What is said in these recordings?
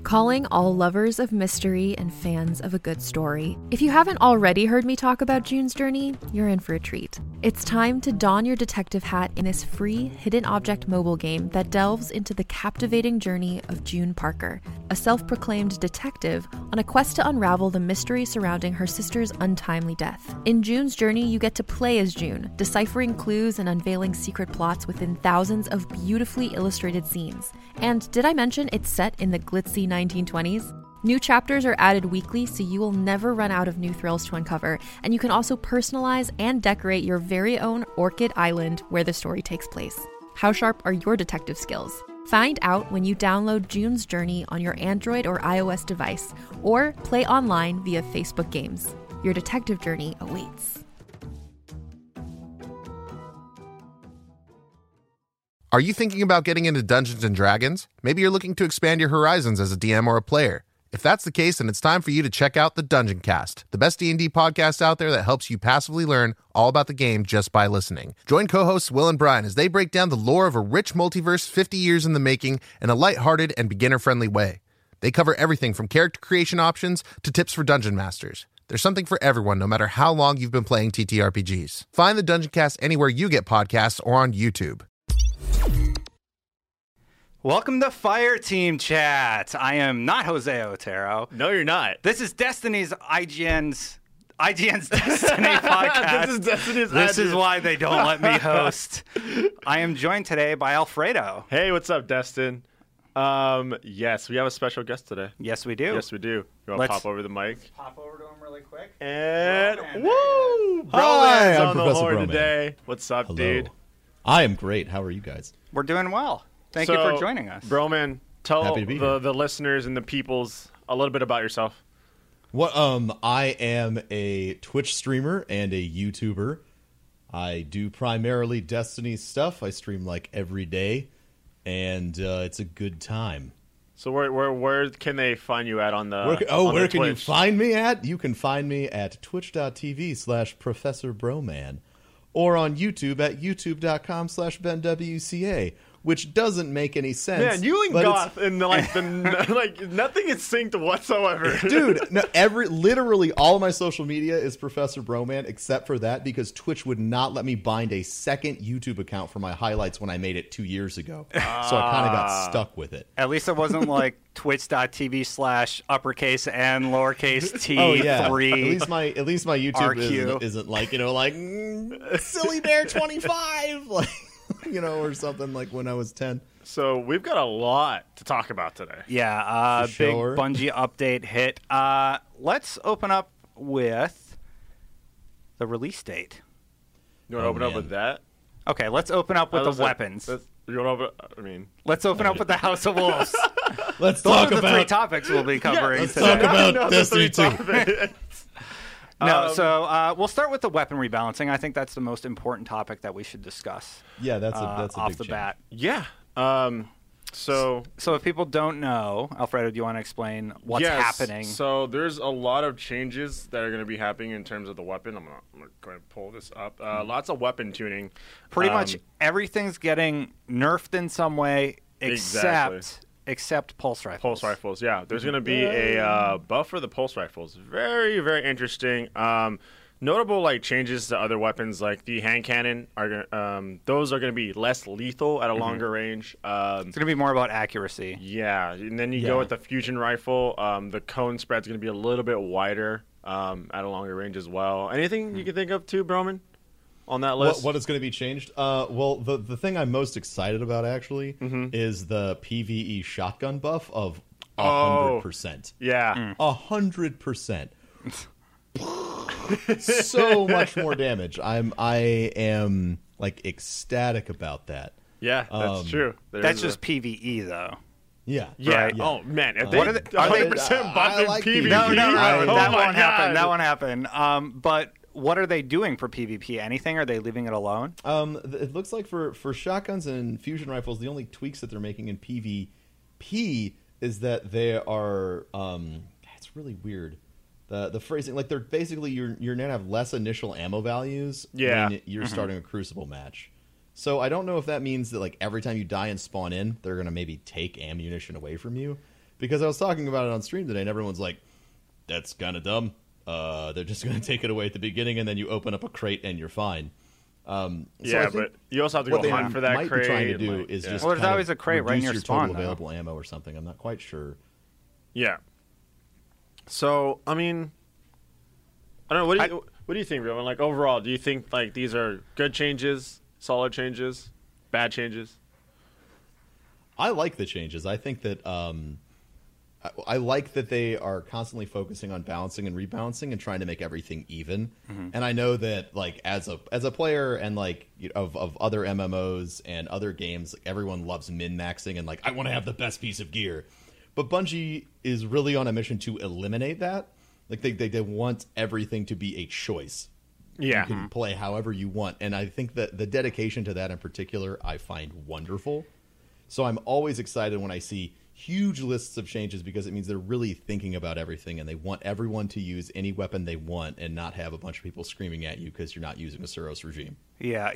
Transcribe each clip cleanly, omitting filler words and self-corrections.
Calling all lovers of mystery and fans of a good story. If you haven't already heard me talk about June's Journey, you're in for a treat. It's time to don your detective hat in this free hidden object mobile game that delves into the captivating journey of June Parker, a self-proclaimed detective on a quest to unravel the mystery surrounding her sister's untimely death. In June's Journey, you get to play as June, deciphering clues and unveiling secret plots within thousands of beautifully illustrated scenes. And did I mention it's set in the glitzy 1920s? New chapters are added weekly, so you will never run out of new thrills to uncover, and you can also personalize and decorate your very own Orchid Island where the story takes place. How sharp are your detective skills? Find out when you download June's Journey on your Android or iOS device, or play online via Facebook Games. Your detective journey awaits. Are you thinking about getting into Dungeons & Dragons? Maybe you're looking to expand your horizons as a DM or a player. If that's the case, then it's time for you to check out the Dungeon Cast, the best D&D podcast out there that helps you passively learn all about the game just by listening. Join co-hosts Will and Brian as they break down the lore of a rich multiverse 50 years in the making in a lighthearted and beginner-friendly way. They cover everything from character creation options to tips for dungeon masters. There's something for everyone, no matter how long you've been playing TTRPGs. Find the Dungeon Cast anywhere you get podcasts or on YouTube. Welcome to Fire Team Chat. I am not Jose Otero. No, you're not. This is Destiny's IGN's Destiny podcast. This is Destiny's This is why they don't let me host. I am joined today by Alfredo. Hey, what's up, Destin? Yes, we have a special guest today. Yes, we do. Yes, we do. You want to pop over the mic? Pop over to him really quick. And Broman, woo! Hi, Broman's I'm on the Professor horn Broman. today. What's up, Hello. dude? I am great. How are you guys? We're doing well. Thank you for joining us. Broman, tell Happy to be here. the listeners and the peoples a little bit about yourself. What? I am a Twitch streamer and a YouTuber. I do primarily Destiny stuff. I stream like every day, and it's a good time. So where can they find you at on the Where can you Twitch? find me at? You can find me at twitch.tv/Professor Broman, or on YouTube at youtube.com/BenWCA, which doesn't make any sense. Man, you and but Goth and like nothing is synced whatsoever. Dude, no, literally all of my social media is Professor Broman, except for that, because Twitch would not let me bind a second YouTube account for my highlights when I made it 2 years ago. So I kind of got stuck with it. At least it wasn't like twitch.tv/uppercase and lowercase t Oh yeah, 3. at least my YouTube RQ. isn't like Silly Bear 25, like or something like when I was 10. So we've got a lot to talk about today. Yeah, For big sure. Bungie update hit. Let's open up with the release date. You want to open up man. with that? Okay, let's open up with the weapons. You want to Let's open up with the House of Wolves. Let's Those talk are the three about topics we'll be covering let's today. talk about No, Destiny 2. No, so we'll start with the weapon rebalancing. I think that's the most important topic that we should discuss. Yeah, that's a off big the change. bat. Yeah. So if people don't know, Alfredo, do you want to explain what's yes, happening? So there's a lot of changes that are going to be happening in terms of the weapon. I'm going to go ahead and pull this up. Lots of weapon tuning. Pretty much everything's getting nerfed in some way, except pulse rifles. Pulse rifles, yeah. There's going to be a buff for the pulse rifles. Very, very interesting. Notable changes to other weapons like the hand cannon those are going to be less lethal at a longer range. It's going to be more about accuracy. Yeah, and then you go with the fusion rifle. The cone spread's going to be a little bit wider at a longer range as well. Anything you can think of too, Broman, on that list? What is going to be changed? Well, the thing I'm most excited about actually is the PvE shotgun buff of 100%. Yeah. 100%. So much more damage. I am ecstatic about that. Yeah, that's true. That's just PvE though. Yeah. Yeah. Right. Oh man, if What are they they- are they- 100% buff I in like PvP. PvP. No, Oh that my won't happen. God. That won't happen. But what are they doing for PvP? Anything? Are they leaving it alone? It looks like for shotguns and fusion rifles, the only tweaks that they're making in PvP is that they are. It's really weird. The phrasing, they're basically you're gonna have less initial ammo values when you're starting a Crucible match. So I don't know if that means that every time you die and spawn in, they're gonna maybe take ammunition away from you. because I was talking about it on stream today, and everyone's like, "That's kind of dumb. They're just going to take it away at the beginning, and then you open up a crate and you're fine." But you also have to go hunt for that might crate. Be trying to do is just there's kind always of a crate right in your reduce spawn, total available ammo or something. I'm not quite sure. Yeah. So I mean, I don't know. What do you think, Roman? Like overall, do you think like these are good changes, solid changes, bad changes? I like the changes. I think that I like that they are constantly focusing on balancing and rebalancing and trying to make everything even. And I know that like as a player and like of other MMOs and other games, like, everyone loves min-maxing and like I want to have the best piece of gear. But Bungie is really on a mission to eliminate that. Like they want everything to be a choice. Yeah. You can play however you want. And I think that the dedication to that in particular I find wonderful. So I'm always excited when I see huge lists of changes because it means they're really thinking about everything and they want everyone to use any weapon they want and not have a bunch of people screaming at you because you're not using a Suros regime. Yeah,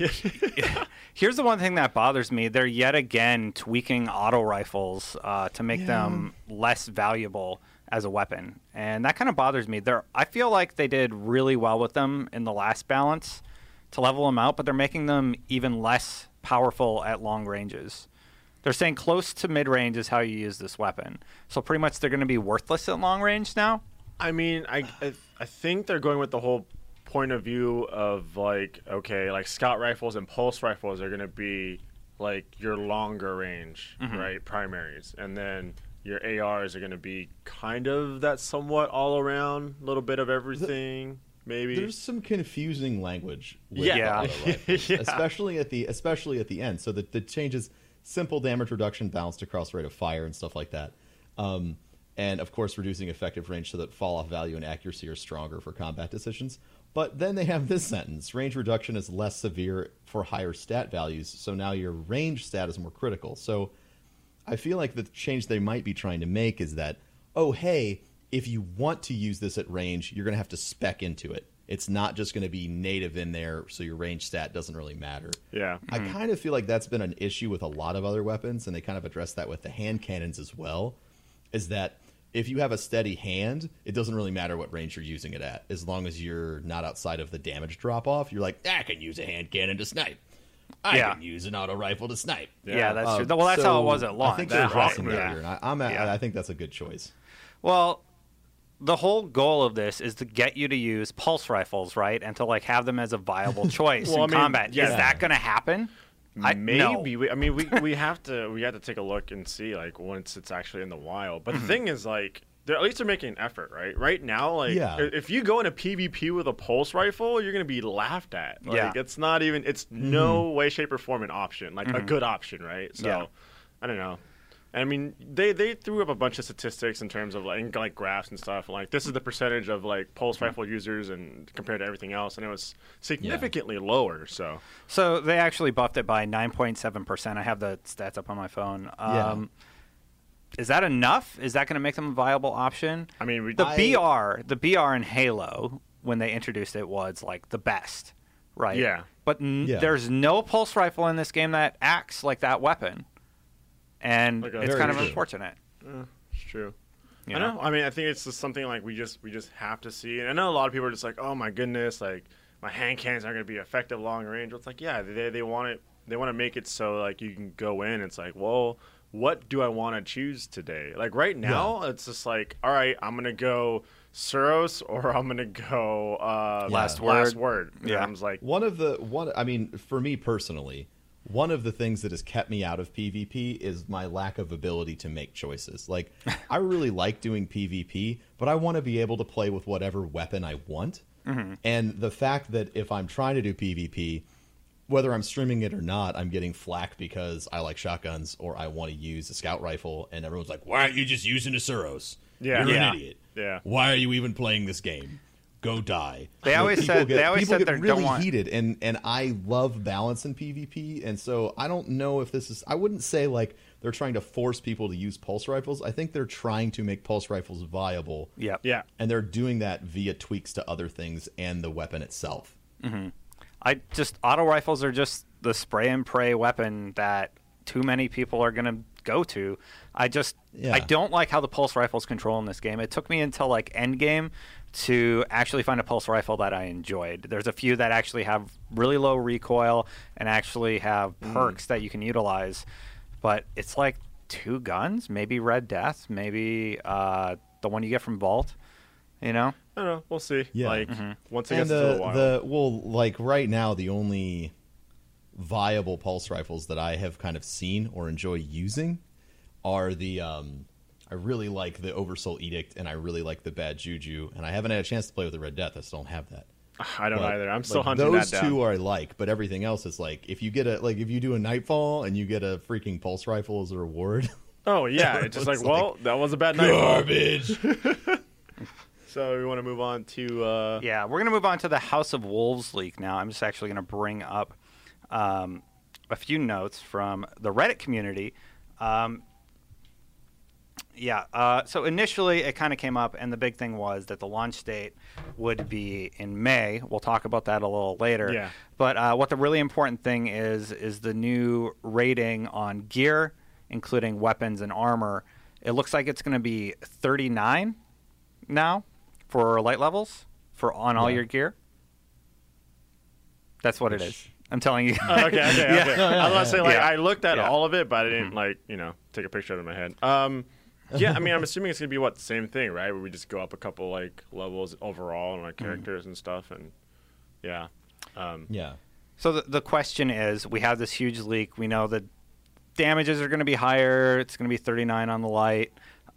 here's the one thing that bothers me. They're yet again tweaking auto rifles to make them less valuable as a weapon, and that kind of bothers me. I feel like they did really well with them in the last balance to level them out, but they're making them even less powerful at long ranges. They're saying close to mid-range is how you use this weapon. So pretty much they're going to be worthless at long range now? I mean, I think they're going with the whole point of view of, like, okay, like scout rifles and pulse rifles are going to be, like, your longer range, right, primaries. And then your ARs are going to be kind of that somewhat all-around, little bit of everything. Maybe there's some confusing language with yeah. auto rifles, especially at the end. So the changes, simple damage reduction balanced across rate of fire and stuff like that, and of course reducing effective range so that fall off value and accuracy are stronger for combat decisions. But then they have this sentence: range reduction is less severe for higher stat values, so now your range stat is more critical. So I feel like the change they might be trying to make is that, oh hey, if you want to use this at range, you're going to have to spec into it. It's not just going to be native in there, so your range stat doesn't really matter. Yeah. I kind of feel like that's been an issue with a lot of other weapons, and they kind of address that with the hand cannons as well, is that if you have a steady hand, it doesn't really matter what range you're using it at. As long as you're not outside of the damage drop-off, you're like, I can use a hand cannon to snipe. I can use an auto rifle to snipe. Yeah, that's true. Well, that's how it was at launch. I think they're addressing that here, and I think that's a good choice. Well, the whole goal of this is to get you to use pulse rifles, right? And to like have them as a viable choice in combat. Yeah. Is that going to happen? Maybe. No. We have to take a look and see like once it's actually in the wild. But the thing is like at least they're making an effort, right? Right now, like if you go into PvP with a pulse rifle, you're gonna be laughed at. Like it's not even no way, shape, or form an option, like a good option, right? So I don't know. I mean, they threw up a bunch of statistics in terms of like graphs and stuff. Like this is the percentage of like pulse rifle users and compared to everything else, and it was significantly lower. So they actually buffed it by 9.7%. I have the stats up on my phone. Is that enough? Is that going to make them a viable option? I mean, the BR in Halo when they introduced it was like the best, right? Yeah. But there's no pulse rifle in this game that acts like that weapon. And it's kind of unfortunate. It's true. I know. I mean, I think it's just something like we just have to see. And I know a lot of people are just like, oh my goodness, like my hand cannons aren't going to be effective long range. It's like, yeah, they want it. They want to make it so like you can go in. It's like, well, what do I want to choose today? Like right now, it's just like, all right, I'm going to go Suros or I'm going to go Last Word. Yeah. I'm just like I mean, for me personally, one of the things that has kept me out of PvP is my lack of ability to make choices. Like, I really like doing PvP, but I want to be able to play with whatever weapon I want. And the fact that if I'm trying to do PvP, whether I'm streaming it or not, I'm getting flack because I like shotguns or I want to use a scout rifle, and everyone's like, why aren't you just using a Suros? Yeah. You're an idiot. Yeah. Why are you even playing this game? Go die. They always said they really heated, and I love balance in PvP, and so I don't know if this is. I wouldn't say like they're trying to force people to use pulse rifles. I think they're trying to make pulse rifles viable. Yeah. And they're doing that via tweaks to other things and the weapon itself. Auto rifles are just the spray and pray weapon that too many people are going to go to. I Yeah. don't like how the pulse rifles control in this game. It took me until like end game to actually find a pulse rifle that I enjoyed. There's a few that actually have really low recoil and actually have perks that you can utilize, but it's like 2 guns, maybe Red Death, maybe the one you get from Vault, you know? I don't know. We'll see. Yeah. Like once it And gets to a while. well, like right now, the only viable pulse rifles that I have kind of seen or enjoy using are the I really like the Oversoul Edict, and I really like the Bad Juju, and I haven't had a chance to play with the Red Death. I still don't have that. I don't But, either. I'm still like, hunting those that down. two I like, but everything else is like if you do a Nightfall and you get a freaking pulse rifle as a reward. Oh yeah, it's just like, It's well, like, that was a bad night. Garbage. So we want to move on to Yeah, we're going to move on to the House of Wolves leak now. I'm just actually going to bring up a few notes from the Reddit community. So initially it kind of came up, and the big thing was that the launch date would be in May. We'll talk about that a little later. Yeah. But what the really important thing is the new rating on gear, including weapons and armor. It looks like it's going to be 39 now for light levels on all your gear. That's what it is. I'm telling you. okay. I was about to say, like, Yeah. I looked at Yeah. all of it, but I didn't take a picture of it in my head. Yeah, I mean, I'm assuming it's gonna be the same thing, right? Where we just go up a couple like levels overall on our characters and stuff, and yeah. Yeah. So the question is, we have this huge leak. We know that damages are going to be higher. It's going to be 39 on the light.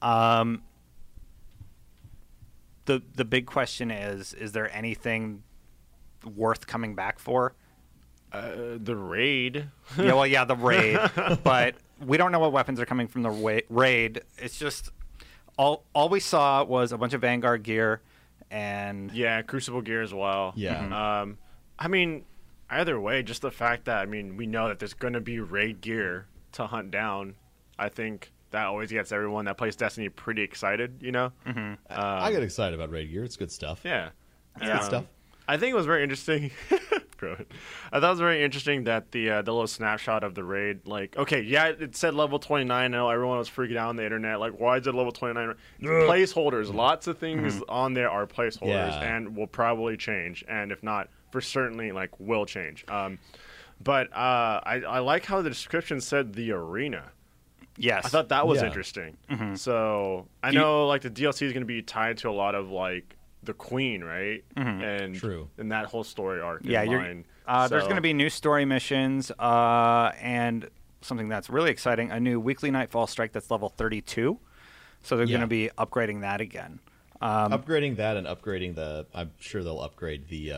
The big question is there anything worth coming back for? The raid. The raid. But we don't know what weapons are coming from the raid. It's just all we saw was a bunch of Vanguard gear and Yeah, Crucible gear as well. Yeah. I mean, either way, just the fact that we know that there's going to be raid gear to hunt down. I think that always gets everyone that plays Destiny pretty excited. You know. I get excited about raid gear. It's good stuff. Yeah. It's good stuff. I think it was very interesting. I thought it was very interesting that the little snapshot of the raid, like, okay, yeah, it said level 29. I know everyone was freaking out on the internet, like, why is it level 29? Placeholders. Lots of things on there are placeholders and will probably change, and if not, for certainly, like, will change. But I like how the description said the arena. yes, I thought that was Yeah. interesting. So I know, like, the DLC is going to be tied to a lot of, like, the Queen, right? And True. and that whole story arc. Yeah, in you're, mind. there's going to be new story missions and something that's really exciting, a new weekly Nightfall strike that's level 32. So they're going to be upgrading that again. Upgrading that and upgrading I'm sure they'll upgrade the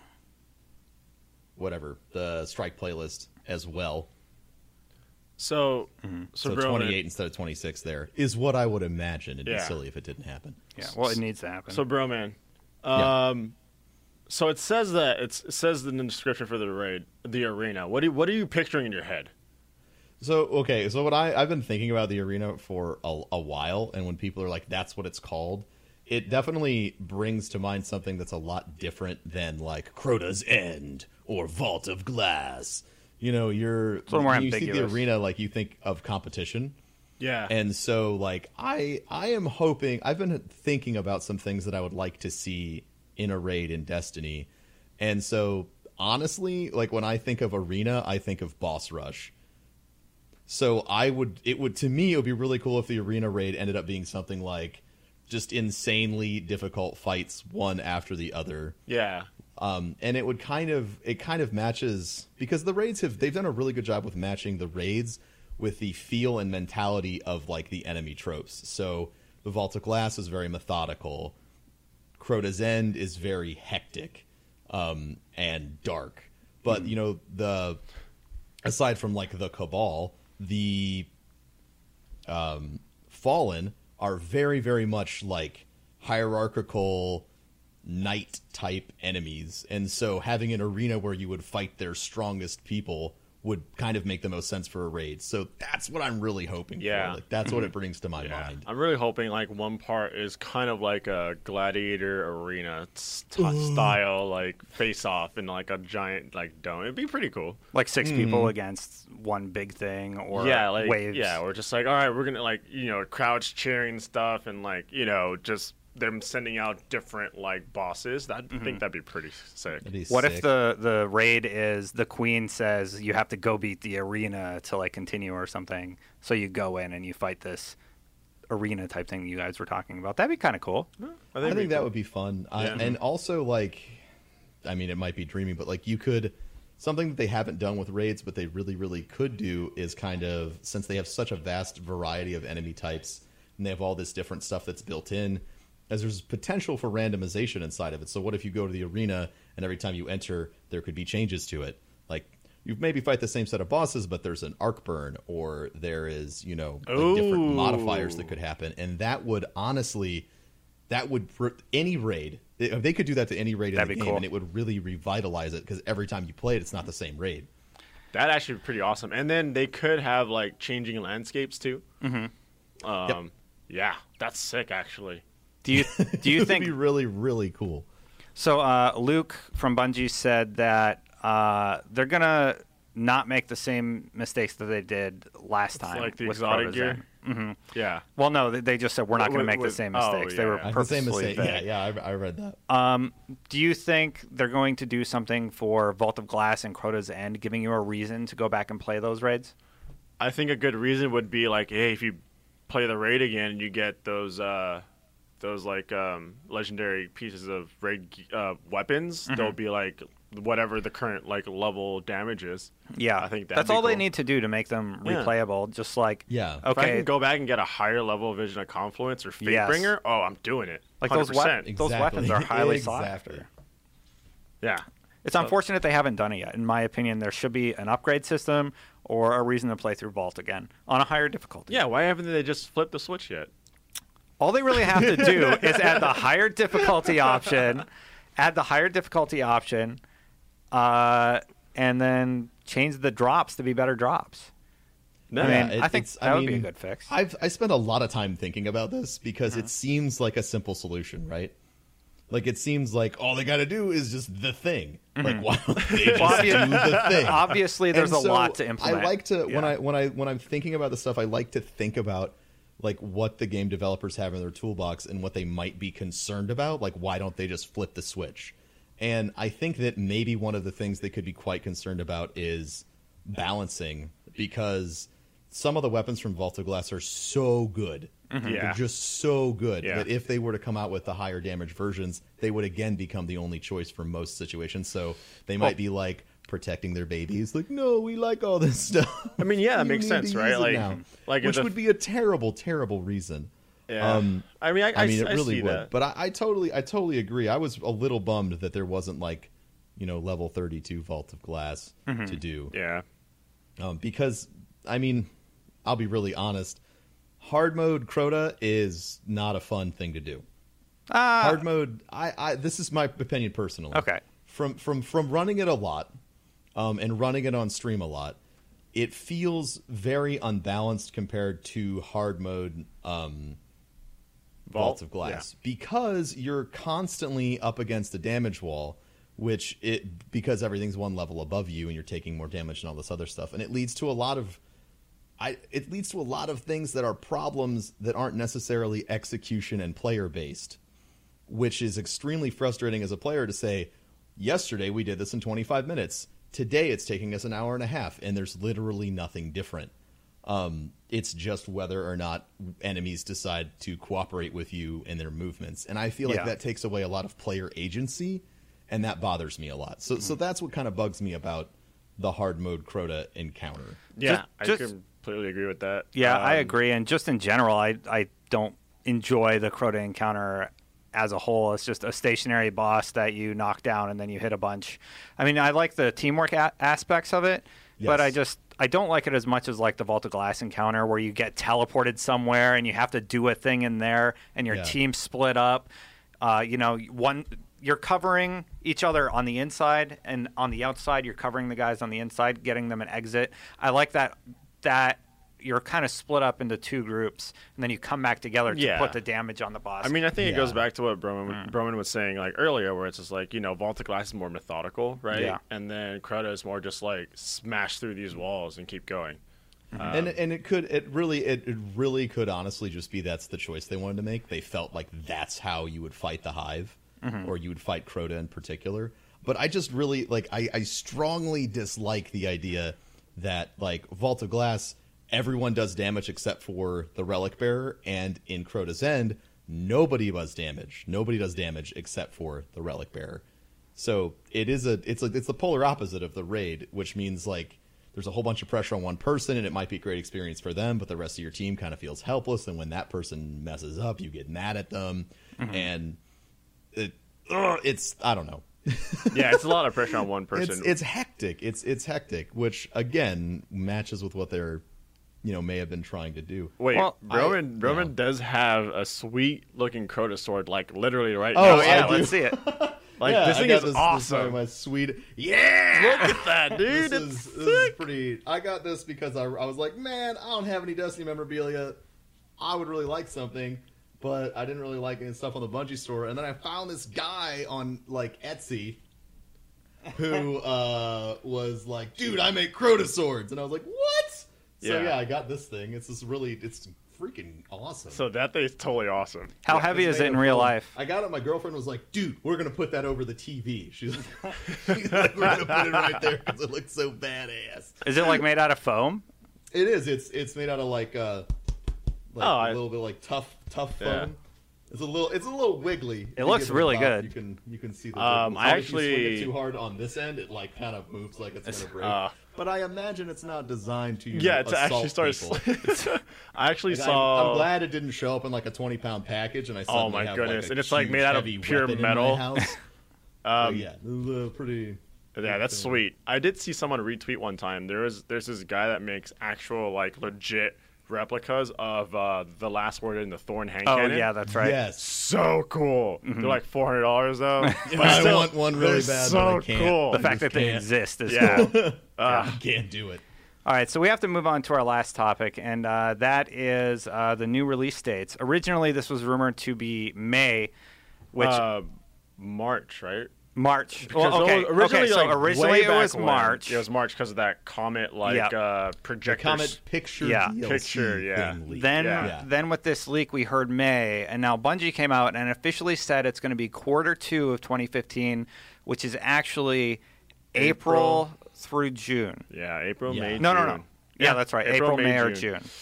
the strike playlist as well. So So bro, 28 instead of 26 there is what I would imagine. It'd be Yeah. silly if it didn't happen. Yeah, well, it needs to happen. So bro, man. So it says that it says in the description for the raid, the arena. What are you picturing in your head? So what I've been thinking about the arena for a while, and when people are like, "That's what it's called," it definitely brings to mind something that's a lot different than like Crota's End or Vault of Glass. You know, little more when you see the ambiguous. arena, like you think of competition. Yeah. And so, like, I am hoping. I've been thinking about some things that I would like to see in a raid in Destiny, and so honestly, like when I think of arena, I think of boss rush. So it would be really cool if the arena raid ended up being something like just insanely difficult fights one after the other. Yeah. And it kind of matches, because the raids they've done a really good job with matching the raids with the feel and mentality of like the enemy tropes. So the Vault of Glass is very methodical. Crota's End is very hectic and dark. But you know, aside from like the Cabal, the Fallen are very, very much like hierarchical knight type enemies, and so having an arena where you would fight their strongest people would kind of make the most sense for a raid. So that's what I'm really hoping for. Like, that's what it brings to my mind. I'm really hoping like one part is kind of like a gladiator arena style, like face off in like a giant like dome. It'd be pretty cool. Like 6 people against one big thing, or like waves. Yeah, or just like, all right, we're gonna like, you know, crowds cheering stuff, and like, you know, just them sending out different like bosses. I think that'd be pretty sick. What if the raid is the queen says you have to go beat the arena to like continue or something, so you go in and you fight this arena type thing you guys were talking about? That'd be kind of cool. I think that would be fun. And also, like, I mean, it might be dreaming, but like, you could, something that they haven't done with raids but they really, really could do is kind of, since they have such a vast variety of enemy types and they have all this different stuff that's built in, as there's potential for randomization inside of it. So what if you go to the arena and every time you enter, there could be changes to it? Like, you maybe fight the same set of bosses, but there's an arc burn, or there is, you know, like different modifiers that could happen. And that would honestly, for any raid, if they could do that to any raid in the game, and it would really revitalize it, because every time you play it, it's not the same raid. That'd actually be pretty awesome. And then they could have like changing landscapes too. Yeah, that's sick actually. Do you think it would be really, really cool? So Luke from Bungie said that they're gonna not make the same mistakes that they did last time, like the with exotic gear. Yeah. Well, no, they just said we're not going to make the same mistakes. They were purposely vague. I read that. Do you think they're going to do something for Vault of Glass and Crota's End, giving you a reason to go back and play those raids? I think a good reason would be like, hey, if you play the raid again, you get those like legendary pieces of raid weapons. They'll be like whatever the current like level damage is. Yeah, I think that's all they need to do to make them replayable. Just like okay, if I can go back and get a higher level of Vision of Confluence or Fatebringer, I'm doing it. 100%. Like those weapons are highly sought after. Yeah. It's unfortunate they haven't done it yet. In my opinion, there should be an upgrade system or a reason to play through Vault again on a higher difficulty. Yeah, why haven't they just flipped the switch yet? All they really have to do is add the higher difficulty option, and then change the drops to be better drops. I think that would be a good fix. I spent a lot of time thinking about this because it seems like a simple solution, right? Like, it seems like all they got to do is just the thing. Like, why don't they just do the thing? Obviously, there's a lot to implement. I like to when I'm thinking about the stuff, I like to think about like what the game developers have in their toolbox and what they might be concerned about. Like, why don't they just flip the switch? And I think that maybe one of the things they could be quite concerned about is balancing, because some of the weapons from Vault of Glass are so good. They're just so good that if they were to come out with the higher damage versions, they would again become the only choice for most situations. So they might be like protecting their babies. Like, no, we like all this stuff. I mean, yeah, that makes sense, right? Like which would be a terrible, terrible reason. Yeah. I mean, it really would. That. But I totally agree. I was a little bummed that there wasn't like, you know, level 32 Vault of Glass to do. Yeah. Because, I mean, I'll be really honest. Hard mode Crota is not a fun thing to do. Hard mode, this is my opinion personally. Okay. From running it a lot, and running it on stream a lot, it feels very unbalanced compared to hard mode Vault of Glass, because you're constantly up against a damage wall, because everything's one level above you and you're taking more damage and all this other stuff, and it leads to a lot of things that are problems that aren't necessarily execution and player based, which is extremely frustrating as a player to say, yesterday we did this in 25 minutes. Today it's taking us an hour and a half, and there's literally nothing different. It's just whether or not enemies decide to cooperate with you in their movements. And I feel like that takes away a lot of player agency, and that bothers me a lot. So that's what kind of bugs me about the hard mode Crota encounter. Yeah, I completely agree with that. Yeah, I agree. And just in general, I don't enjoy the Crota encounter as a whole. It's just a stationary boss that you knock down and then you hit a bunch. I mean, I like the teamwork aspects of it, but I don't like it as much as like the Vault of Glass encounter, where you get teleported somewhere and you have to do a thing in there and your team split up. you're covering each other on the inside, and on the outside you're covering the guys on the inside, getting them an exit. I like that you're kind of split up into two groups, and then you come back together to put the damage on the boss. I mean, I think it goes back to what Broman was saying like earlier, where it's just like, Vault of Glass is more methodical, right? Yeah. And then Crota is more just like smash through these walls and keep going. And it really could honestly just be that's the choice they wanted to make. They felt like that's how you would fight the Hive, or you would fight Crota in particular. But I just really I strongly dislike the idea that like Vault of Glass, everyone does damage except for the Relic Bearer, and in Crota's End, nobody does damage. Nobody does damage except for the Relic Bearer. So it's the polar opposite of the raid, which means like there's a whole bunch of pressure on one person, and it might be a great experience for them, but the rest of your team kind of feels helpless. And when that person messes up, you get mad at them, and it's I don't know. Yeah, it's a lot of pressure on one person. It's hectic. It's hectic, which again matches with what they're may have been trying to do. Wait, well, Broman does have a sweet looking Crota sword, like literally right Oh, now. yeah, let's see it. Like Yeah, this thing I is got awesome. This my sweet. Yeah, Look at that, dude. This is pretty. I got this because I was like, man, I don't have any Destiny memorabilia. I would really like something, but I didn't really like any stuff on the Bungie store. And then I found this guy on like Etsy who was like, dude, I make Crota swords, and I was like, what? So yeah, I got this thing. It's freaking awesome. So that thing's totally awesome. How heavy is it in real life? I got it. My girlfriend was like, dude, we're going to put that over the TV. She's like, we're going to put it right there because it looks so badass. Is it like made out of foam? It is. It's made out of like a little bit like tough foam. Yeah. It's a little wiggly. It looks really good. You can see the I actually- if you swing it too hard on this end, it like kind of moves like it's going to break. But I imagine it's not designed to Yeah, to actually assault start. people. I actually Like, saw. I'm glad it didn't show up in like a 20-pound package, and I suddenly my have, goodness. Like, a And it's, like, huge, made out of heavy pure weapon in my metal. house. So, yeah, it was pretty. Yeah, that's sweet. I did see someone retweet one time. There's this guy that makes actual like legit replicas of the Last Word in the Thorn hand Oh cannon. yeah, that's right. Yes. So cool. They're like $400 though. But I still, want one really they're bad, so but I can't. cool. The fact that just they can't. exist is Yeah. cool. I can't do it. All right, so we have to move on to our last topic, and that is the new release dates. Originally, this was rumored to be May, which March, right? March. Because Well, okay, originally, so like, originally way it back was when, March. It was March because of that comet The projector. Comet picture Yeah. DLC Picture, yeah. thing leak. Then, Yeah. then with this leak, we heard May, and now Bungie came out and officially said it's going to be Q2 of 2015, which is actually April through June. Yeah, April, Yeah. May, No. June. Yeah, that's right. April, May, or June. June.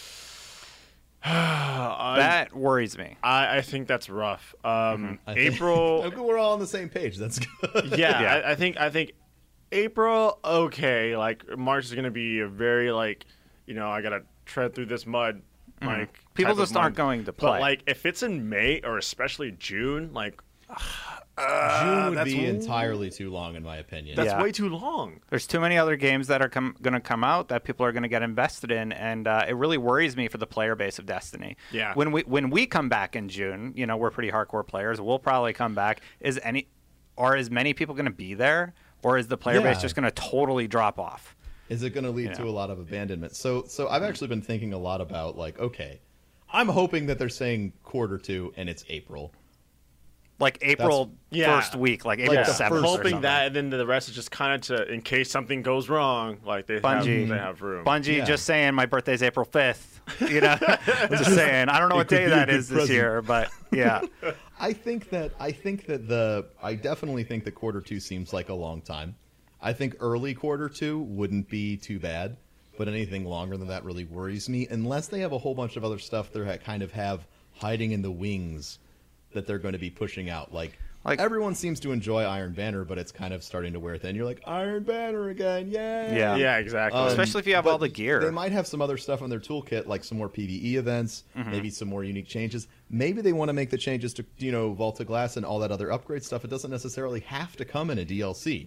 That worries me. I think that's rough. I think- April. Okay, we're all on the same page. That's good. Yeah, I think April. Okay, like March is gonna be a very like, I gotta tread through this mud. Like People type of just aren't month. going to play. But like, if it's in May or especially June, like June would that's be entirely too long, in my opinion. that's Yeah. way too long. There's too many other games that are going to come out that people are going to get invested in, and it really worries me for the player base of Destiny. Yeah. When we come back in June, we're pretty hardcore players. We'll probably come back. Are as many people going to be there, or is the player base Yeah. just going to totally drop off? Is it going to lead Yeah. to a lot of abandonment? So I've actually been thinking a lot about like, okay, I'm hoping that they're saying Q2 and it's April. Like April Yeah. first week, like April Like the 7th. first- or Hoping something. that, and then the rest is just kind of to, in case something goes wrong, like they Bungie. have room. Bungie Yeah. just saying my birthday's April 5th. Just saying. I don't know what could day be a that good is this present. year, but yeah. I definitely think that Q2 seems like a long time. I think early Q2 wouldn't be too bad, but anything longer than that really worries me. Unless they have a whole bunch of other stuff they kind of have hiding in the wings that they're going to be pushing out. Like everyone seems to enjoy Iron Banner, but it's kind of starting to wear thin. You're like, Iron Banner again, yay! Yeah. Yeah, exactly. Especially if you have But all the gear. They might have some other stuff in their toolkit, like some more PvE events, maybe some more unique changes. Maybe they want to make the changes to, Vault of Glass and all that other upgrade stuff. It doesn't necessarily have to come in a DLC.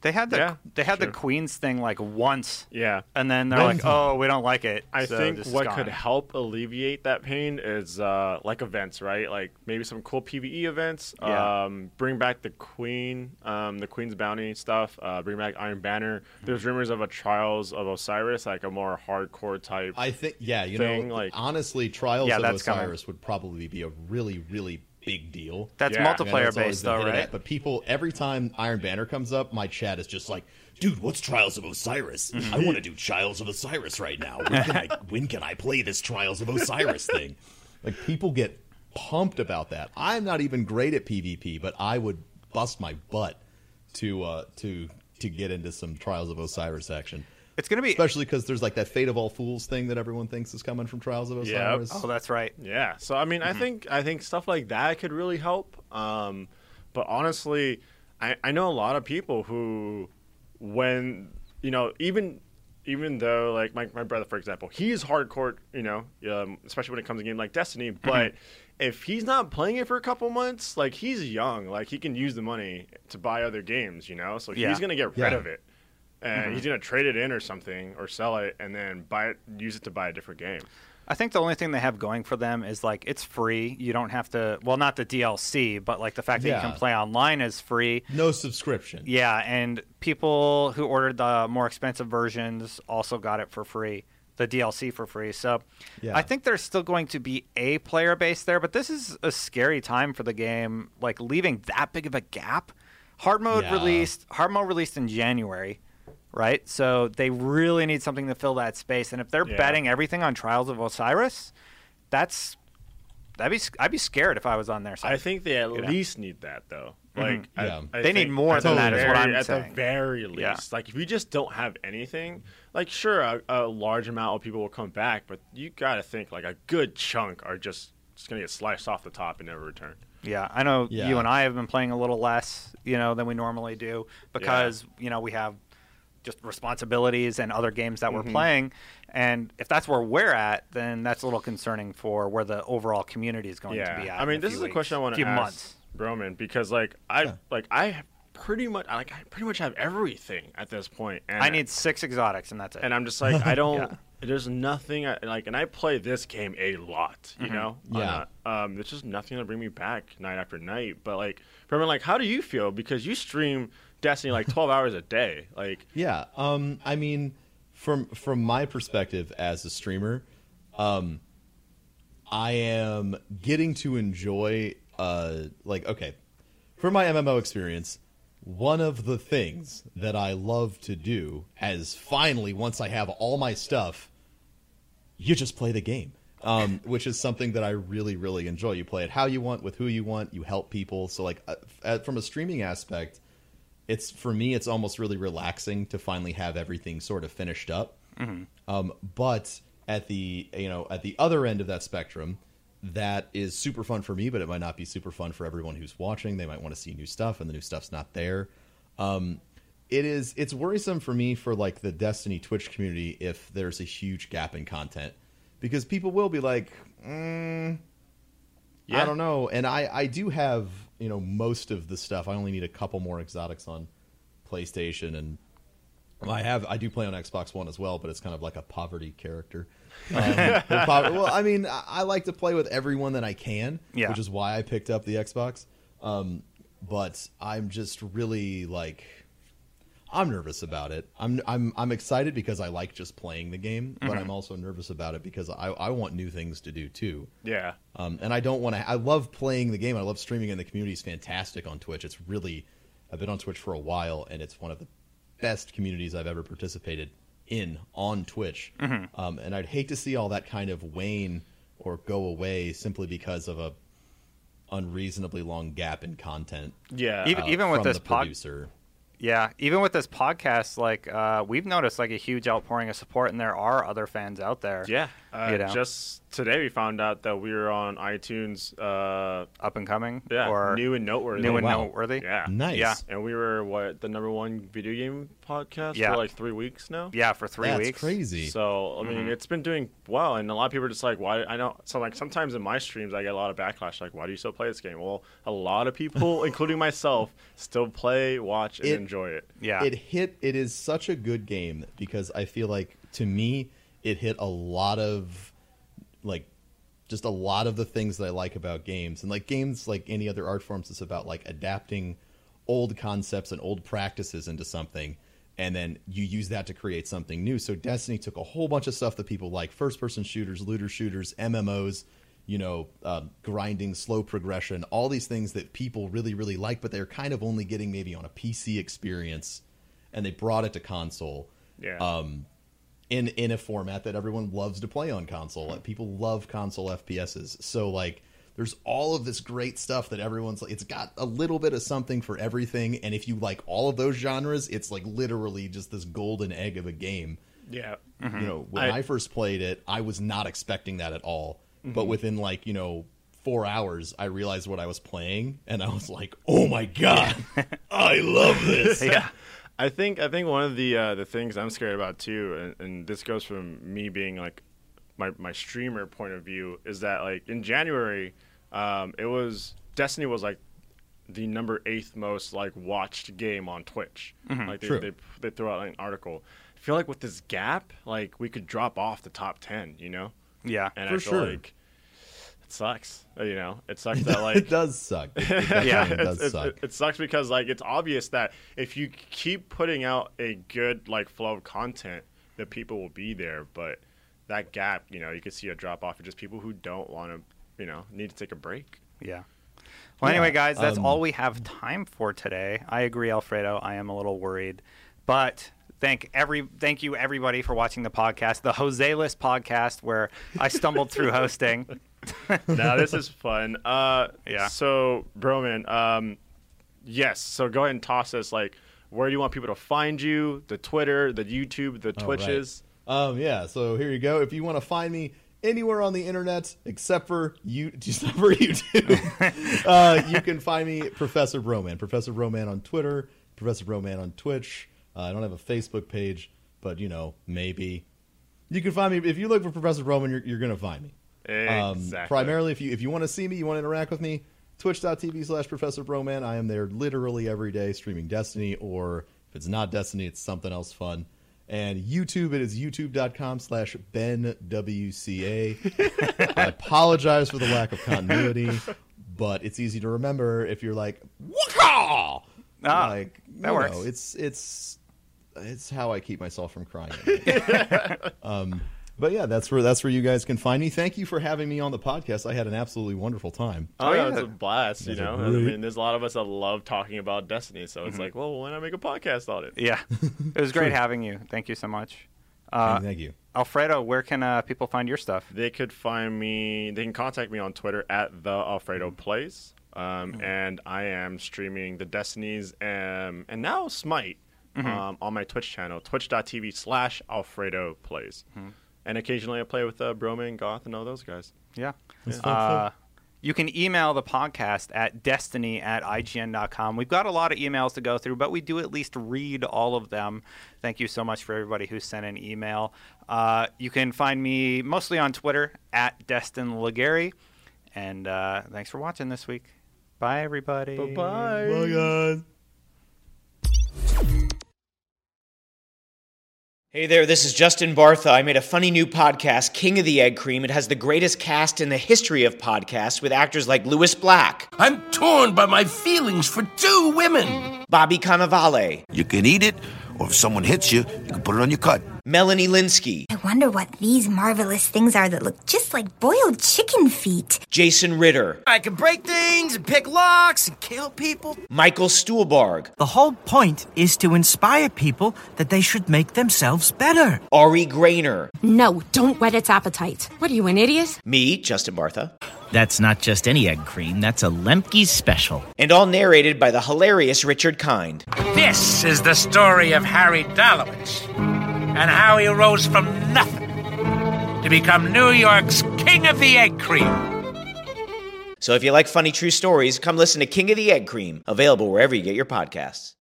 They had the sure. Queens thing like once. Yeah. And then they're like, oh, we don't like it. I so think this is what gone. could help alleviate that pain is like events, right? Like maybe some cool PvE events. Yeah. Bring back the Queen's Bounty stuff. Bring back Iron Banner. There's rumors of a Trials of Osiris, like a more hardcore type. I think, you thing, know, like- honestly, Trials of that's Osiris would probably be a really, really big deal. That's Yeah. multiplayer It's always based, been though, hinted right? at, but people, every time Iron Banner comes up, my chat is just like, dude, what's Trials of Osiris? I want to do Trials of Osiris right now. When can I play this Trials of Osiris thing? Like, people get pumped about that. I'm not even great at PvP, but I would bust my butt to get into some Trials of Osiris action. It's going to be... Especially because there's like that Fate of All Fools thing that everyone thinks is coming from Trials of Osiris. Oh, that's right. Yeah. So I mean, I think stuff like that could really help. But honestly, I know a lot of people who, when even though like my brother, for example, he's hardcore, especially when it comes to a game like Destiny. But if he's not playing it for a couple months, like he's young, like he can use the money to buy other games, so he's gonna get rid of it. And he's going to trade it in or something or sell it and then use it to buy a different game. I think the only thing they have going for them is like it's free. You don't have to, well, not the DLC, but like the fact that you can play online is free. No subscription. Yeah, and people who ordered the more expensive versions also got it for free, the DLC for free. So I think there's still going to be a player base there, but this is a scary time for the game, like leaving that big of a gap. Hard mode released in January. Right, so they really need something to fill that space, and if they're betting everything on Trials of Osiris, I'd be scared if I was on their side. I think they at least need that though. Like, they need more than that. Is what I'm saying. At the very least, like if you just don't have anything, like sure, a large amount of people will come back, but you got to think like a good chunk are just gonna get sliced off the top and never return. Yeah, I know you and I have been playing a little less, than we normally do because we have just responsibilities and other games that we're playing. And if that's where we're at, then that's a little concerning for where the overall community is going to be at. I mean, this is a question I want to ask Broman, because I pretty much have everything at this point. And I need 6 exotics and that's it. And I'm just like, I don't, there's nothing and I play this game a lot, there's just nothing to bring me back night after night. But like, Broman, like, how do you feel? Because you stream Destiny like 12 hours a day. Like, I mean, from my perspective as a streamer, I am getting to enjoy for my MMO experience, one of the things that I love to do as finally, once I have all my stuff, you just play the game. Which is something that I really, really enjoy. You play it how you want, with who you want, you help people. So like from a streaming aspect, for me, it's almost really relaxing to finally have everything sort of finished up. But at the other end of that spectrum, that is super fun for me, but it might not be super fun for everyone who's watching. They might want to see new stuff, and the new stuff's not there. It's worrisome for me for like the Destiny Twitch community if there's a huge gap in content, because people will be like, I don't know. And I do have most of the stuff. I only need a couple more exotics on PlayStation, and I do play on Xbox One as well, but it's kind of like a poverty character. Well, I mean, I like to play with everyone that I can, which is why I picked up the Xbox. But I'm just really like, I'm nervous about it. I'm excited because I like just playing the game, but I'm also nervous about it because I want new things to do too. Yeah. And I don't want to. I love playing the game. I love streaming, and the community is fantastic on Twitch. I've been on Twitch for a while, and it's one of the best communities I've ever participated in on Twitch. And I'd hate to see all that kind of wane or go away simply because of a unreasonably long gap in content. Yeah. Even with this producer. Yeah, even with this podcast, like we've noticed like a huge outpouring of support, and there are other fans out there. Yeah. Just today we found out that we were on iTunes. Up and coming? Yeah, or new and noteworthy. New and noteworthy? Yeah. Nice. Yeah. And we were, the #1 video game podcast for like 3 weeks now? Yeah, for 3 weeks. That's crazy. So, I mean, it's been doing well, and a lot of people are just like, why? I know. So, like, sometimes in my streams, I get a lot of backlash, like, why do you still play this game? Well, a lot of people, including myself, still play, watch, and enjoy it. Yeah. It is such a good game because I feel like, to me, it hit a lot of, like, just a lot of the things that I like about games. And, like, games, like any other art forms, it's about, like, adapting old concepts and old practices into something, and then you use that to create something new. So Destiny took a whole bunch of stuff that people like, first-person shooters, looter shooters, MMOs, grinding, slow progression, all these things that people really, really like, but they're kind of only getting maybe on a PC experience, and they brought it to console. Yeah. In a format that everyone loves to play on console. Like, people love console FPSs. So, like, there's all of this great stuff that everyone's like, it's got a little bit of something for everything. And if you like all of those genres, it's like literally just this golden egg of a game. Yeah. When I first played it, I was not expecting that at all. But within 4 hours, I realized what I was playing, and I was like, oh my God, I love this. Yeah. I think one of the things I'm scared about too, and this goes from me being like my streamer point of view, is that like in January, Destiny was like the number 8th most like watched game on Twitch. Like they threw out an article. I feel like with this gap, like we could drop off the top 10. Yeah. And For I feel sure. like it sucks. It sucks that like It does suck. It does suck. It sucks because like it's obvious that if you keep putting out a good like flow of content, the people will be there. But that gap, you could see a drop off of just people who don't want to, need to take a break. Yeah. Well, anyway, guys, that's all we have time for today. I agree, Alfredo. I am a little worried, but thank you everybody for watching the podcast, the Jose List podcast, where I stumbled through hosting. Now this is fun. Yeah. So, Broman, yes. So go ahead and toss us like, where do you want people to find you? The Twitter, the YouTube, the Twitches. Yeah. So here you go. If you want to find me anywhere on the internet except for YouTube, you can find me Professor Broman. Professor Broman on Twitter. Professor Broman on Twitch. I don't have a Facebook page, but maybe you can find me if you look for Professor Broman. You're gonna find me. Exactly. Primarily, if you want to see me, you want to interact with me, twitch.tv/Professor Broman. I am there literally every day streaming Destiny, or if it's not Destiny, it's something else fun. And YouTube, it is youtube.com/BenWCA. I apologize for the lack of continuity, but it's easy to remember if you're like, "Waka!" That works. It's how I keep myself from crying. But yeah, that's where you guys can find me. Thank you for having me on the podcast. I had an absolutely wonderful time. Oh yeah, it's a blast. That's I great. mean, there's a lot of us that love talking about Destiny, so it's like, well, why not make a podcast on it? Yeah. It was great having you. Thank you so much. Thank you. Alfredo, where can people find your stuff? They could find me. They can contact me on Twitter at the Alfredo Plays, and I am streaming the Destinies and now Smite on my Twitch channel, twitch.tv/Alfredo Plays. And occasionally I play with Broman, Goth, and all those guys. Yeah. fun. You can email the podcast at destiny@ign.com. We've got a lot of emails to go through, but we do at least read all of them. Thank you so much for everybody who sent an email. You can find me mostly on Twitter at Destin Legary. And thanks for watching this week. Bye, everybody. Bye-bye. Bye, guys. Hey there, this is Justin Bartha. I made a funny new podcast, King of the Egg Cream. It has the greatest cast in the history of podcasts with actors like Louis Black, I'm torn by my feelings for two women. Bobby Cannavale, You can eat it, or if someone hits you, you can put it on your cut. Melanie Linsky, I wonder what these marvelous things are that look just like boiled chicken feet. Jason Ritter, I can break things and pick locks and kill people. Michael Stuhlbarg, The whole point is to inspire people that they should make themselves better. Ari Grainer, No, don't whet its appetite. What are you, an idiot? me, Justin Bartha, That's not just any egg cream, that's a Lemke's special. and all narrated by the hilarious Richard Kind. This is the story of Harry Dalowitz and how he rose from nothing to become New York's King of the Egg Cream. So if you like funny true stories, come listen to King of the Egg Cream, available wherever you get your podcasts.